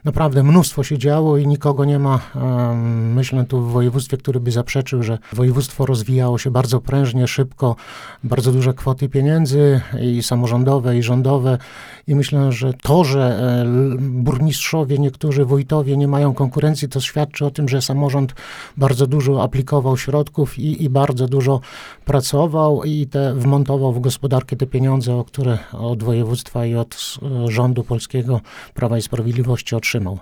naprawdę mnóstwo się działo i nikogo nie ma, myślę tu w województwie, który by zaprzeczył, że województwo rozwijało się bardzo prężnie, szybko, bardzo duże kwoty pieniędzy i samorządowe, i rządowe i myślę, że to, że burmistrzowie, niektórzy wójtowie nie mają konkurencji, to świadczy o tym, że samorząd bardzo dużo aplikował środków i bardzo dużo pracował i wmontował w gospodarkę te pieniądze, o które od województwa i od rządu polskiego Prawa i Sprawiedliwości otrzymał.